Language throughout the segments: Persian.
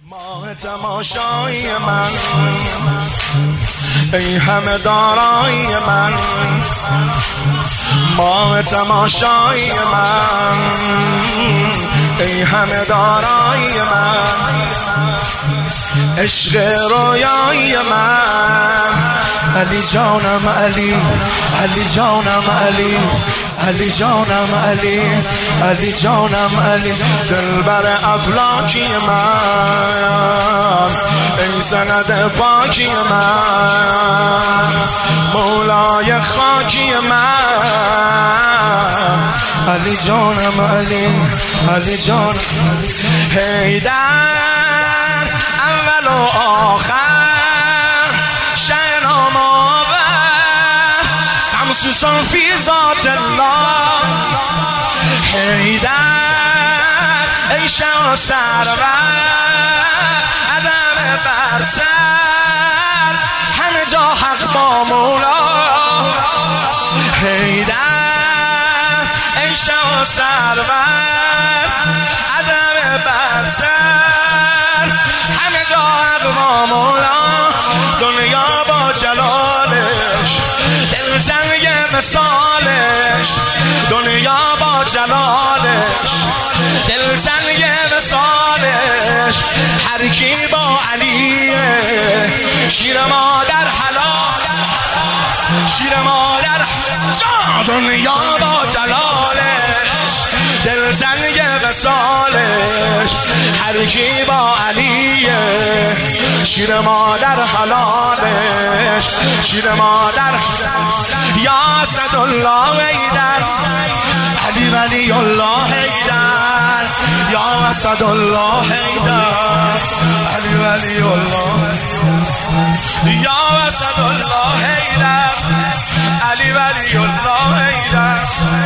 ماه تماشایی من، ای همه دارایی من، ماه تماشایی من، ای همه دارایی من، عشق رویایی من، علی جانم علی، علی جانم علی، علی جانم علی، علی جانم علی، دلبر افلاکی من، ای سند پاکی من، مولای خاکی من، علی جانم علی، علی جانم حیدر، اول و آخر شهنام آور، همسوسان فی ذات الله، حیدر ای شه و سرور، از همه برتر، همه جا حق با مولا، حیدر ای شه و سرور، از همه برتر، همه جا حق با مولا، دنیا با جلالش، دلتنگ مثالش، دنیا با جلالش، دلتنگ مثالش، هر کی با علیه، شیر مادر حلال، شیر مادر جا، دنیا با جلالش، دلتنگ مثالش، هر کی با علیه، شیر مادر حلالش، شیر مادر، یا اسد الله حیدر، علی ولی الله حیدر، یا اسد الله حیدر، علی ولی الله، یا اسد الله حیدر، علی ولی الله حیدر،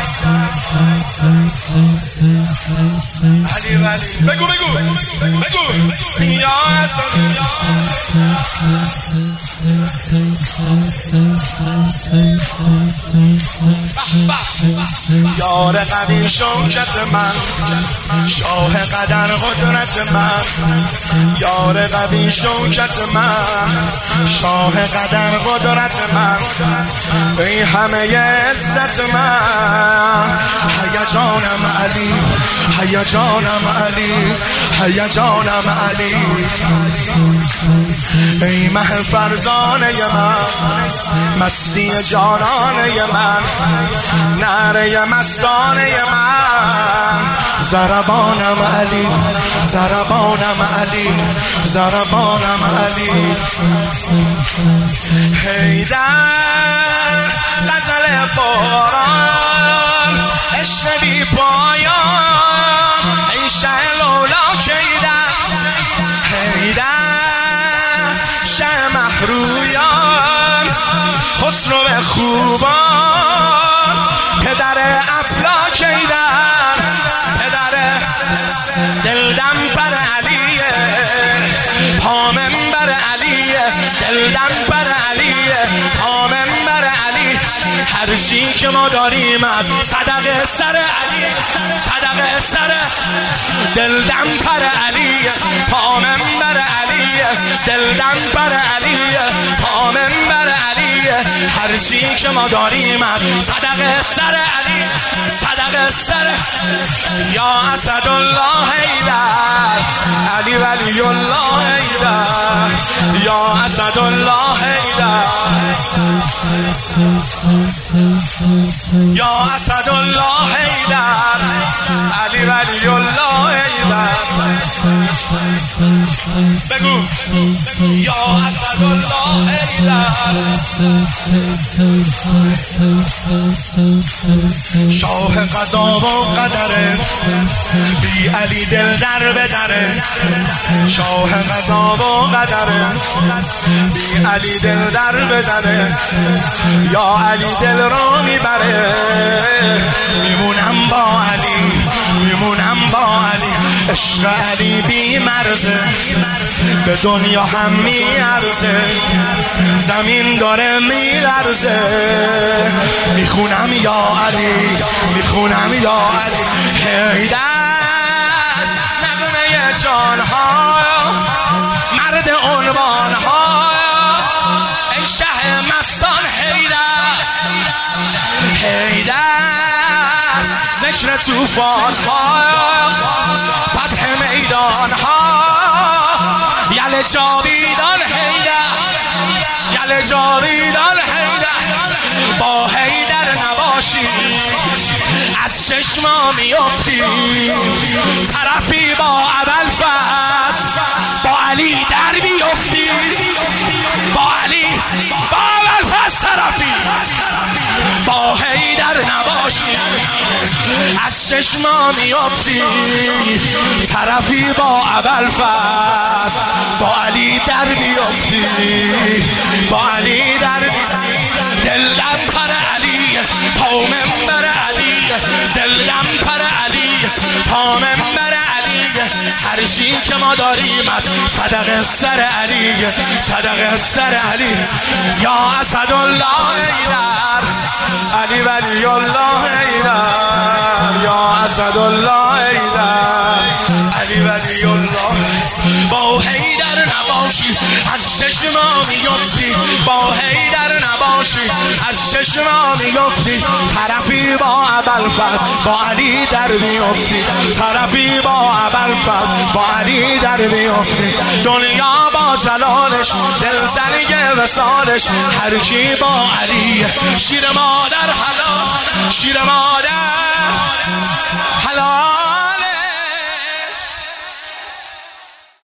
علی ولی، بگو بگو بگو، یا اسد یار قوی شوکت من، شاه قدر قدرت من، یار قوی شوکت من، شاه قدر قدرت من، ای همه عزت من، هیجانم علی، هیجانم علی، هیجانم علی، ای مه فرزانه من، مستی جانانه من، نعره مستانه من، ضربانم علی، ضربانم علی، ضربانم علی، حیدر غزل باران، عشق بی پایان، ای شه لولاک حیدر، حیدر شه مهرویان، خسرو خوبان، پدر افلاک حیدر، پدر دلدم بر علیه، پامن بر علیه، دلدم بر علیه، پامن بر علی، هر چی که ما داریم از صدقه سر علی، صدقه سر، دلدم بر علیه، پامن بر علیه، دلدم بر علیه، پامن بر علیه، هر چی که ما داریم از صدقه سر علی، صدقه سر، یا اسد الله حیدر، علی ولی الله حیدر، یا اسد الله حیدر، یا اسد الله حیدر، علی ولی الله حیدر، بگو، یا اسد الله حیدر، شاه قضا و قدره، بی علی دل در بدره، شاه قضا و قدره، بی علی دل در بدره، یا علی دل رو میبره، میمونم با علی، میمونم با علی، عشق علی بی مرزه، به دنیا هم میارزه، زمین داره میلرزه، میخونم یا علی، میخونم یا علی، حیدر نغمه جانها حیدر ذکر توفان ها فتح میدان ها یل جاویدان حیدر یل جاویدان حیدر با حیدر نباشی از چشما میافتی طرفی با ابوالفضل با علی در بیافتی با علی با ابوالفضل طرفی با حیدر نباشی از چشما میافتی طرفی با ابوالفضل با علی در بیافتی با علی در دلم پر علی پا منبر علی دلم پر علی پا منبر علی هر چی که ما داریم از صدق سر علی صدق سر علی یا اسدالله حیدر علی ولی الله حیدر یا اسدالله حیدر علی ولی الله با حیدر نباشی از چشما میافتی با حیدر نباشی از چشما میافتی طرفی با ابوالفضل با علی در میافتی طرفی با ابوالفضل با علی در میافتی دنیا با جلالش دلتنگ وصالش هر کی با علی شیر مادر حلال شیر مادر حلال